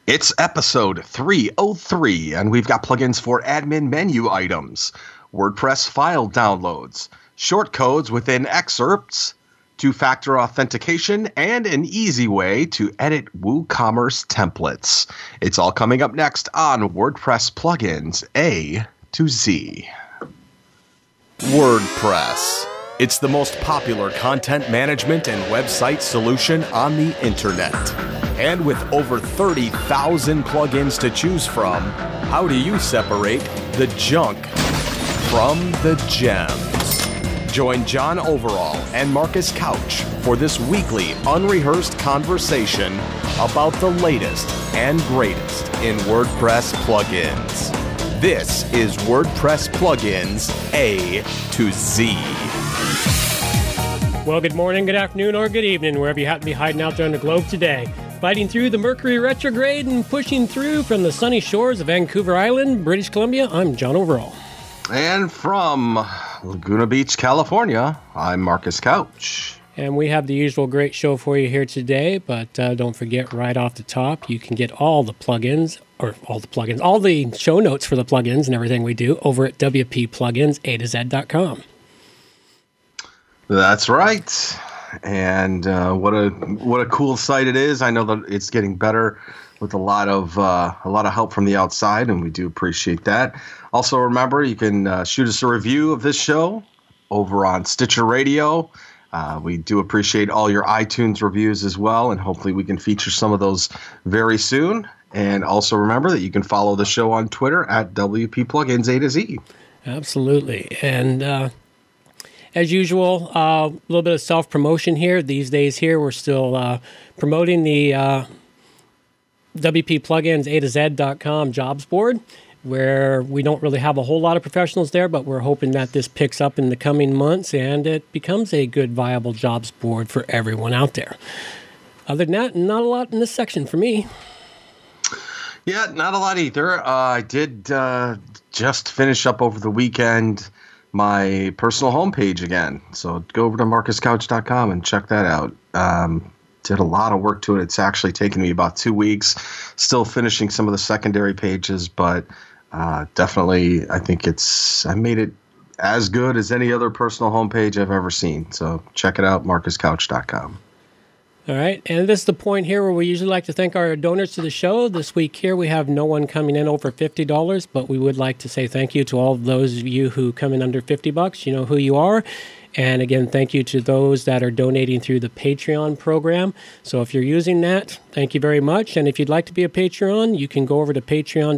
It's episode 303, and we've got plugins for admin menu items, WordPress file downloads, short codes within excerpts, two-factor authentication, and an easy way to edit WooCommerce templates. It's all coming up next on WordPress Plugins A to Z. WordPress. It's the most popular content management and website solution on the internet. And with over 30,000 plugins to choose from, how do you separate the junk from the gems? Join John Overall and Marcus Couch for this weekly unrehearsed conversation about the latest and greatest in WordPress plugins. This is WordPress Plugins A to Z. Well, good morning, good afternoon, or good evening, wherever you happen to be hiding out there on the globe today. Fighting through the Mercury retrograde and pushing through from the sunny shores of Vancouver Island, British Columbia, I'm John Overall. And from Laguna Beach, California, I'm Marcus Couch. And we have the usual great show for you here today, but don't forget right off the top, you can get all the show notes for the plugins and everything we do over at wppluginsa2z.com. That's right. And what a cool site it is. I know that it's getting better with a lot of help from the outside, and we do appreciate that. Also, remember, you can shoot us a review of this show over on Stitcher Radio. We do appreciate all your iTunes reviews as well, and hopefully we can feature some of those very soon. And also remember that you can follow the show on Twitter at WPPluginsA2Z. Absolutely. And as usual, a little bit of self-promotion here. These days here, we're still promoting the WPPluginsA2Z.com jobs board, where we don't really have a whole lot of professionals there, but we're hoping that this picks up in the coming months and it becomes a good, viable jobs board for everyone out there. Other than that, not a lot in this section for me. Yeah, not a lot either. I did just finish up over the weekend my personal homepage again. So go over to marcuscouch.com and check that out. Did a lot of work to it. It's actually taken me about 2 weeks, still finishing some of the secondary pages, but definitely I think I made it as good as any other personal homepage I've ever seen. So check it out, marcuscouch.com. All right, and this is the point here where we usually like to thank our donors to the show. This week here we have no one coming in over $50, but we would like to say thank you to all of those of you who come in under $50. You know who you are. And again, thank you to those that are donating through the Patreon program. So if you're using that, thank you very much. And if you'd like to be a Patreon, you can go over to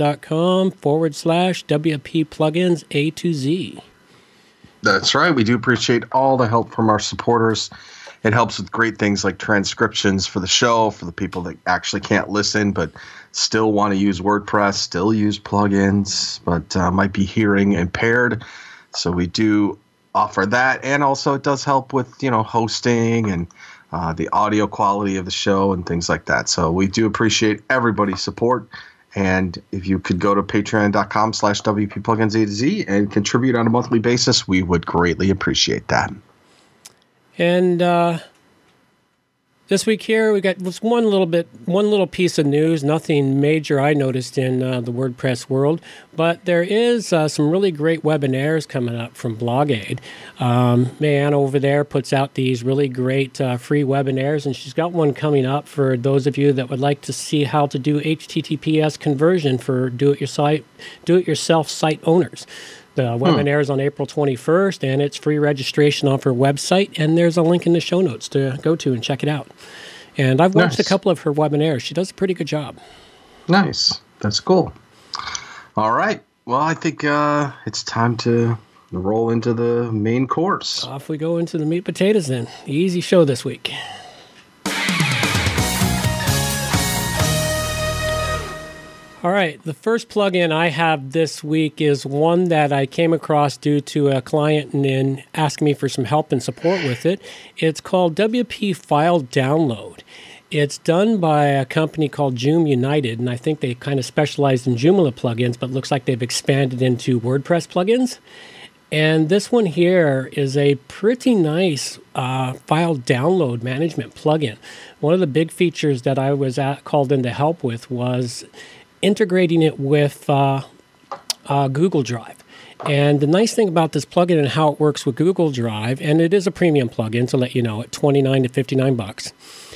patreon.com/WPPluginsA2Z. That's right. We do appreciate all the help from our supporters. It helps with great things like transcriptions for the show, for the people that actually can't listen but still want to use WordPress, still use plugins, but might be hearing impaired. So we do offer that, and also it does help with hosting and the audio quality of the show and things like that. So we do appreciate everybody's support. And if you could go to patreon.com/WPPluginsA2Z and contribute on a monthly basis, we would greatly appreciate that. And this week here, we got one little piece of news, nothing major I noticed in the WordPress world, but there is some really great webinars coming up from BlogAid. Mayanne over there puts out these really great free webinars, and she's got one coming up for those of you that would like to see how to do HTTPS conversion for do-it-yourself site owners. The webinar is on April 21st, and it's free registration off her website, and there's a link in the show notes to go to and check it out. And I've watched a couple of her webinars. She does a pretty good job. Nice. That's cool. All right. Well, I think it's time to roll into the main course. Off we go into the meat and potatoes then. Easy show this week. All right, the first plugin I have this week is one that I came across due to a client and asking me for some help and support with it. It's called WP File Download. It's done by a company called Joom United, and I think they kind of specialized in Joomla plugins, but looks like they've expanded into WordPress plugins. And this one here is a pretty nice file download management plugin. One of the big features that I was called in to help with was integrating it with Google Drive. And the nice thing about this plugin and how it works with Google Drive, and it is a premium plugin to let you know, at $29 to $59.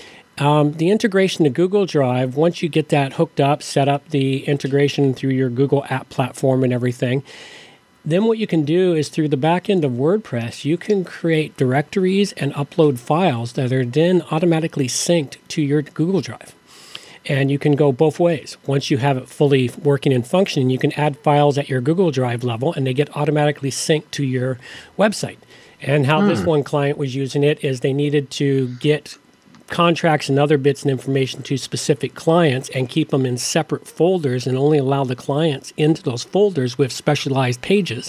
The integration to Google Drive, once you get that hooked up, set up the integration through your Google app platform and everything, then what you can do is through the back end of WordPress, you can create directories and upload files that are then automatically synced to your Google Drive. And you can go both ways. Once you have it fully working and functioning, you can add files at your Google Drive level and they get automatically synced to your website. And how this one client was using it is they needed to get contracts and other bits and information to specific clients and keep them in separate folders and only allow the clients into those folders with specialized pages.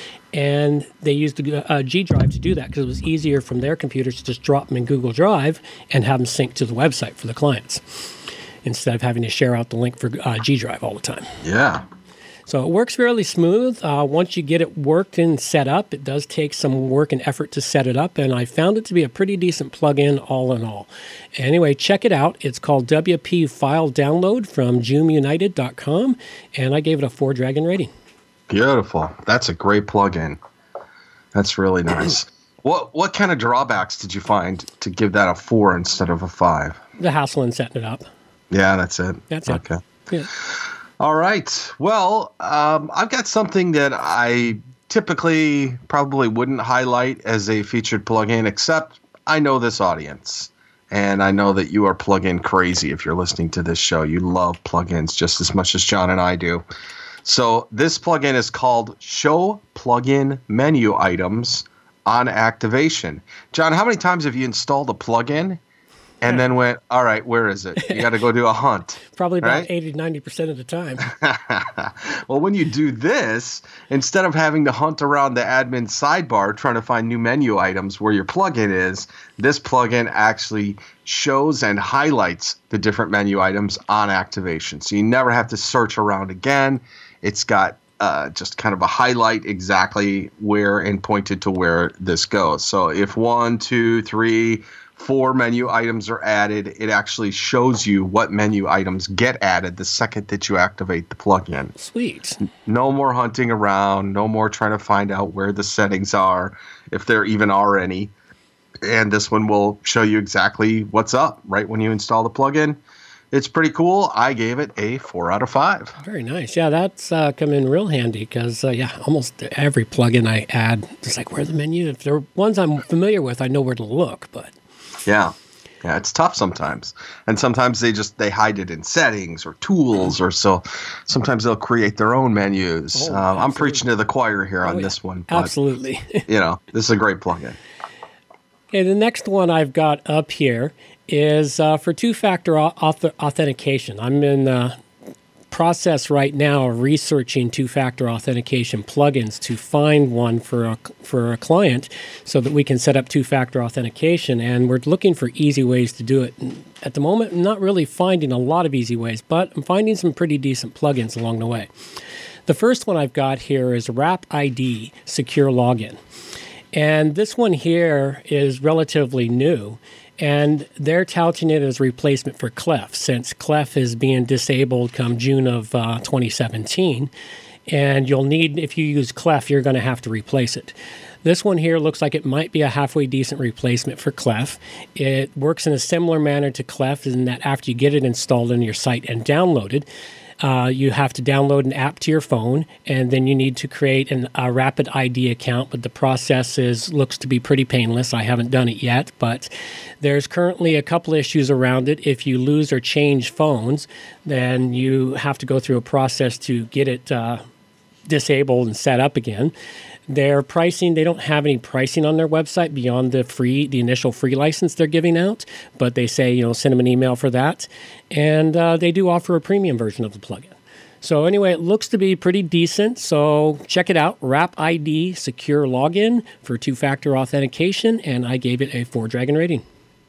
And they used the G Drive to do that because it was easier from their computers to just drop them in Google Drive and have them sync to the website for the clients instead of having to share out the link for G Drive all the time. Yeah. So it works fairly smooth. Once you get it worked and set up, it does take some work and effort to set it up, and I found it to be a pretty decent plugin all in all. Anyway, check it out. It's called WP File Download from JoomUnited.com, and I gave it a 4 Dragon rating. Beautiful. That's a great plugin. That's really nice. What kind of drawbacks did you find to give that a 4 instead of a 5? The hassle in setting it up. Yeah, that's it. That's it. Okay. Yeah. All right. Well, I've got something that I typically probably wouldn't highlight as a featured plugin, except I know this audience. And I know that you are plugin crazy if you're listening to this show. You love plugins just as much as John and I do. So this plugin is called Show Plugin Menu Items on Activation. John, how many times have you installed a plugin and then went, all right, where is it? You got to go do a hunt. Probably about right? 80 to 90% of the time. Well, when you do this, instead of having to hunt around the admin sidebar trying to find new menu items where your plugin is, this plugin actually shows and highlights the different menu items on activation. So you never have to search around again. It's got just kind of a highlight exactly where and pointed to where this goes. So if 1, 2, 3, 4 menu items are added, it actually shows you what menu items get added the second that you activate the plugin. Sweet. No more hunting around, no more trying to find out where the settings are, if there even are any. And this one will show you exactly what's up right when you install the plugin. It's pretty cool. I gave it a 4 out of 5. Very nice. Yeah, that's come in real handy because, almost every plugin I add, it's like, where's the menu? If there are ones I'm familiar with, I know where to look, but... Yeah, it's tough sometimes. And sometimes they hide it in settings or tools, or so sometimes they'll create their own menus. I'm preaching to the choir here on this one. But, absolutely. This is a great plugin. Okay, the next one I've got up here is for two-factor authentication. I'm in process right now of researching two-factor authentication plugins to find one for a client so that we can set up two-factor authentication, and we're looking for easy ways to do it. And at the moment, I'm not really finding a lot of easy ways, but I'm finding some pretty decent plugins along the way. The first one I've got here is RapID Secure Login, and this one here is relatively new. And they're touting it as a replacement for Clef, since Clef is being disabled come June of 2017. And you'll need, if you use Clef, you're going to have to replace it. This one here looks like it might be a halfway decent replacement for Clef. It works in a similar manner to Clef in that after you get it installed on your site and downloaded, you have to download an app to your phone, and then you need to create a RapidID account, but the process looks to be pretty painless. I haven't done it yet, but there's currently a couple issues around it. If you lose or change phones, then you have to go through a process to get it disabled and set up again. Their pricing, they don't have any pricing on their website beyond the initial free license they're giving out, but they say, send them an email for that. And they do offer a premium version of the plugin. So anyway, it looks to be pretty decent. So check it out, RapID Secure Login for two-factor authentication, and I gave it a 4 Dragon rating.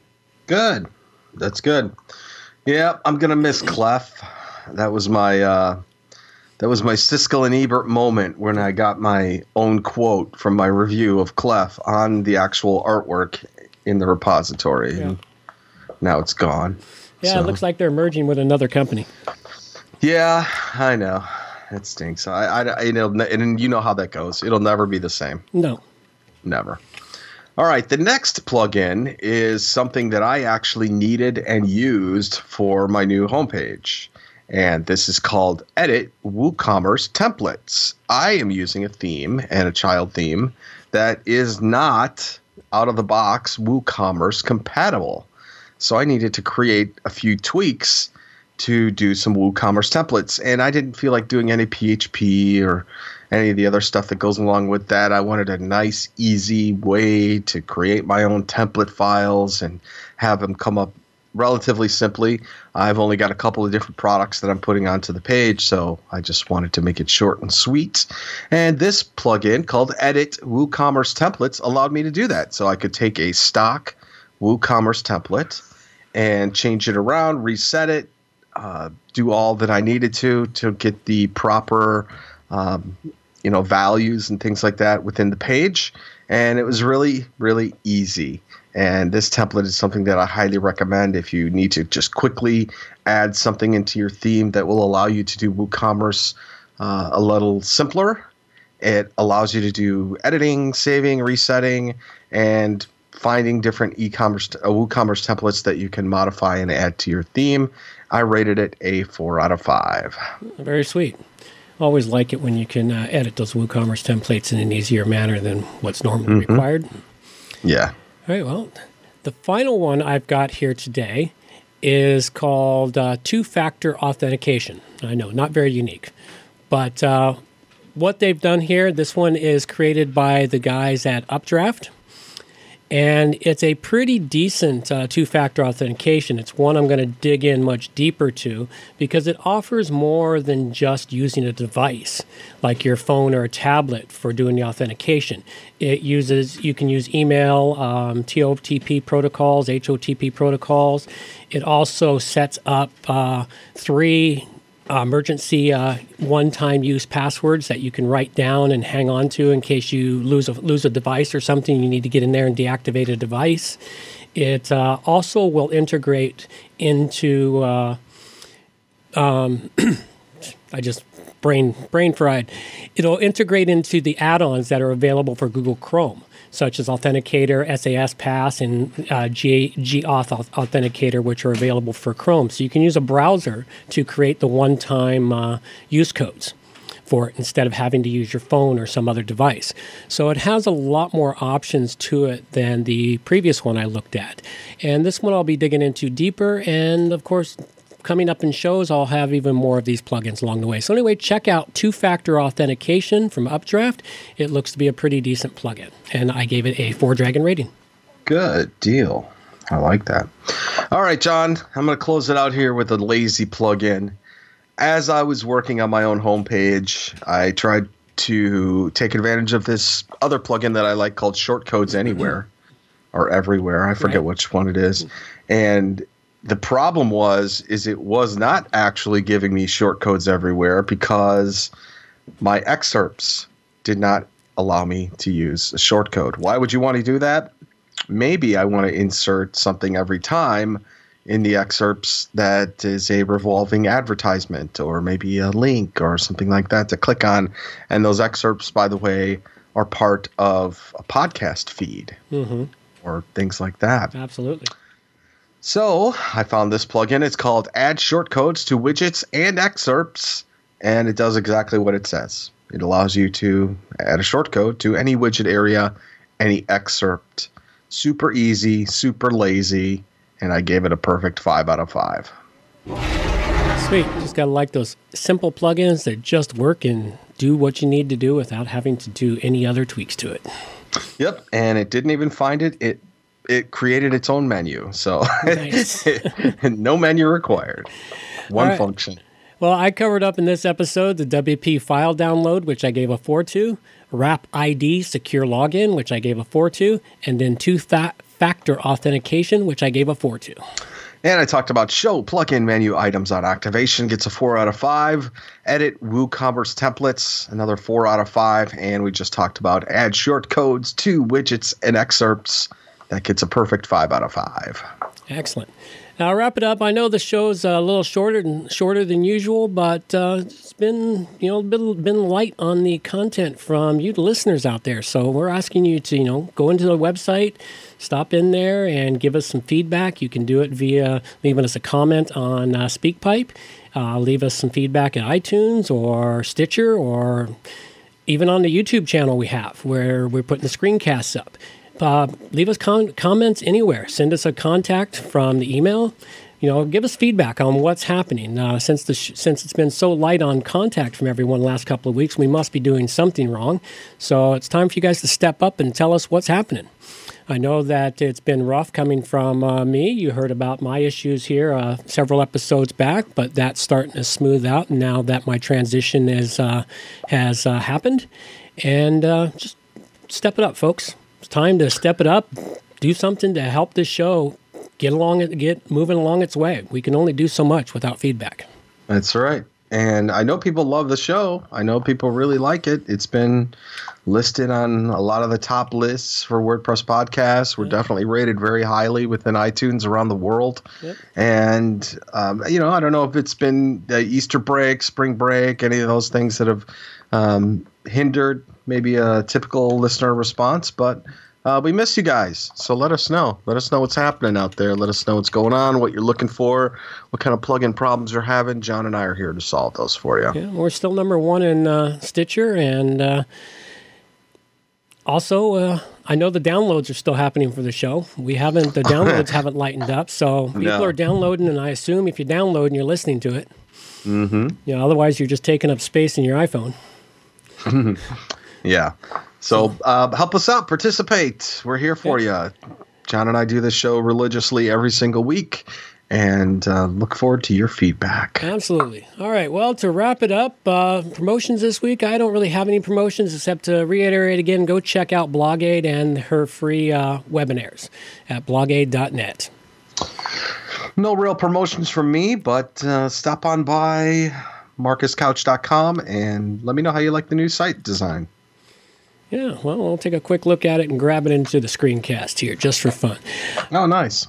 Good. That's good. Yeah, I'm going to miss Clef. That was my That was my Siskel and Ebert moment when I got my own quote from my review of Clef on the actual artwork in the repository. Yeah. And now it's gone. Yeah, it looks like they're merging with another company. Yeah, I know. It stinks. And you know how that goes. It'll never be the same. No. Never. All right, the next plugin is something that I actually needed and used for my new homepage. And this is called Edit WooCommerce Templates. I am using a theme and a child theme that is not out of the box WooCommerce compatible. So I needed to create a few tweaks to do some WooCommerce templates. And I didn't feel like doing any PHP or any of the other stuff that goes along with that. I wanted a nice, easy way to create my own template files and have them come up relatively simply. I've only got a couple of different products that I'm putting onto the page, so I just wanted to make it short and sweet. And this plugin called Edit WooCommerce Templates allowed me to do that. So I could take a stock WooCommerce template and change it around, reset it, do all that I needed to get the proper values and things like that within the page. And it was really, really easy. And this template is something that I highly recommend if you need to just quickly add something into your theme that will allow you to do WooCommerce a little simpler. It allows you to do editing, saving, resetting, and finding different WooCommerce templates that you can modify and add to your theme. I rated it a 4 out of 5. Very sweet. Always like it when you can edit those WooCommerce templates in an easier manner than what's normally required. Yeah. All right, well, the final one I've got here today is called two-factor authentication. I know, not very unique. But what they've done here, this one is created by the guys at Updraft. And it's a pretty decent two-factor authentication. It's one I'm going to dig in much deeper to because it offers more than just using a device like your phone or a tablet for doing the authentication. You can use email, TOTP protocols, HOTP protocols. It also sets up 3 emergency one-time use passwords that you can write down and hang on to in case you lose a device or something. You need to get in there and deactivate a device. It also will integrate into I just brain fried. It'll integrate into the add-ons that are available for Google Chrome, such as Authenticator, SAS Pass, and GAuth Authenticator, which are available for Chrome. So you can use a browser to create the one-time use codes for it instead of having to use your phone or some other device. So it has a lot more options to it than the previous one I looked at. And this one I'll be digging into deeper, and of course, coming up in shows, I'll have even more of these plugins along the way. So anyway, check out two-factor authentication from Updraft. It looks to be a pretty decent plugin, and I gave it a 4-dragon rating. Good deal. I like that. All right, John, I'm going to close it out here with a lazy plugin. As I was working on my own homepage, I tried to take advantage of this other plugin that I like called Shortcodes Anywhere or Everywhere. I forget which one it is. And the problem is it was not actually giving me shortcodes everywhere because my excerpts did not allow me to use a shortcode. Why would you want to do that? Maybe I want to insert something every time in the excerpts that is a revolving advertisement or maybe a link or something like that to click on. And those excerpts, by the way, are part of a podcast feed or things like that. Absolutely. So I found this plugin. It's called Add Shortcodes to Widgets and Excerpts, and it does exactly what it says. It allows you to add a shortcode to any widget area, any excerpt. Super easy, super lazy, and I gave it a perfect 5 out of 5. Sweet. Just got to like those simple plugins that just work and do what you need to do without having to do any other tweaks to it. Yep, and it didn't even find it. It created its own menu, so nice. No menu required. One function. Well, I covered up in this episode the WP file download, which I gave a 4 to, Wrap ID secure login, which I gave a 4 to, and then two-factor authentication, which I gave a 4 to. And I talked about show plugin menu items on activation gets a 4 out of 5. Edit WooCommerce templates, another 4 out of 5. And we just talked about add short codes to widgets and excerpts. That gets a perfect 5 out of 5. Excellent. Now, I'll wrap it up. I know the show's a little shorter than usual, but it's been been light on the content from you, the listeners out there. So we're asking you to go into the website, stop in there, and give us some feedback. You can do it via leaving us a comment on SpeakPipe, leave us some feedback at iTunes or Stitcher, or even on the YouTube channel we have where we're putting the screencasts up. Leave us comments anywhere. Send us a contact from the email. Give us feedback on what's happening. Since it's been so light on contact from everyone the last couple of weeks, we must be doing something wrong. So it's time for you guys to step up and tell us what's happening. I know that it's been rough coming from me. You heard about my issues here several episodes back, but that's starting to smooth out now that my transition has happened. And just step it up, folks. It's time to step it up, do something to help this show get moving along its way. We can only do so much without feedback. That's right. And I know people love the show. I know people really like it. It's been listed on a lot of the top lists for WordPress podcasts. We're definitely rated very highly within iTunes around the world. Yep. And, I don't know if it's been the Easter break, spring break, any of those things that have hindered maybe a typical listener response, but we miss you guys. So let us know. Let us know what's happening out there. Let us know what's going on, what you're looking for, what kind of plugin problems you're having. John and I are here to solve those for you. Yeah, we're still number 1 in Stitcher, and also I know the downloads are still happening for the show. The downloads haven't lightened up, so people are downloading, and I assume if you download and you're listening to it, otherwise you're just taking up space in your iPhone. Yeah. So help us out. Participate. We're here for you. John and I do this show religiously every single week, and look forward to your feedback. Absolutely. All right. Well, to wrap it up, promotions this week. I don't really have any promotions except to reiterate again, go check out Blogaid and her free webinars at blogaid.net. No real promotions from me, but stop on by marcuscouch.com and let me know how you like the new site design. Yeah, well, I'll take a quick look at it and grab it into the screencast here just for fun. Oh, nice.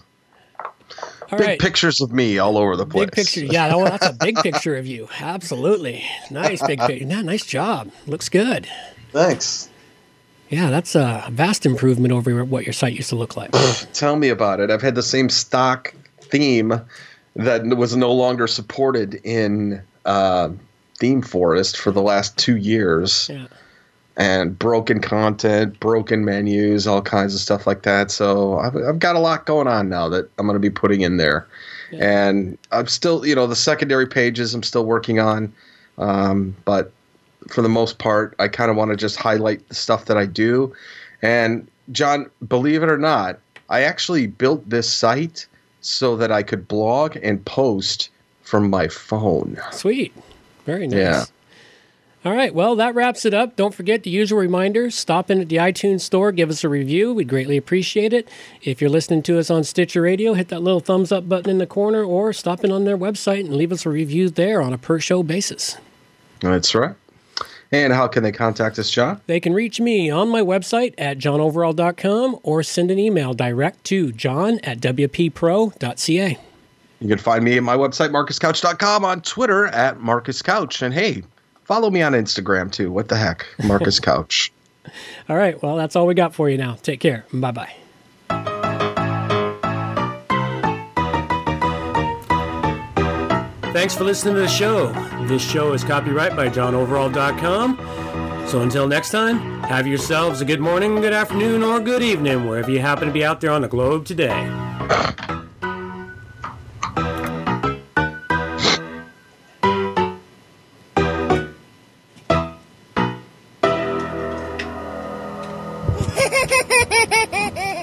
Big pictures of me all over the place. Big picture. Yeah, that's a big picture of you. Absolutely. Nice big picture. Yeah, nice job. Looks good. Thanks. Yeah, that's a vast improvement over what your site used to look like. Tell me about it. I've had the same stock theme that was no longer supported in ThemeForest for the last 2 years. Yeah. And broken content, broken menus, all kinds of stuff like that. So I've got a lot going on now that I'm going to be putting in there. Yeah. And I'm still, the secondary pages I'm still working on. But for the most part, I kind of want to just highlight the stuff that I do. And John, believe it or not, I actually built this site so that I could blog and post from my phone. Sweet. Very nice. Yeah. All right, well, that wraps it up. Don't forget the usual reminders. Stop in at the iTunes store, give us a review. We'd greatly appreciate it. If you're listening to us on Stitcher Radio, hit that little thumbs up button in the corner, or stop in on their website and leave us a review there on a per-show basis. That's right. And how can they contact us, John? They can reach me on my website at johnoverall.com or send an email direct to john@wppro.ca. You can find me at my website, marcuscouch.com, on Twitter at marcuscouch. And hey, follow me on Instagram, too. What the heck? Marcus Couch. All right. Well, that's all we got for you now. Take care. Bye-bye. Thanks for listening to the show. This show is copyright by johnoverall.com. So until next time, have yourselves a good morning, good afternoon, or good evening, wherever you happen to be out there on the globe today. Ha ha ha ha ha!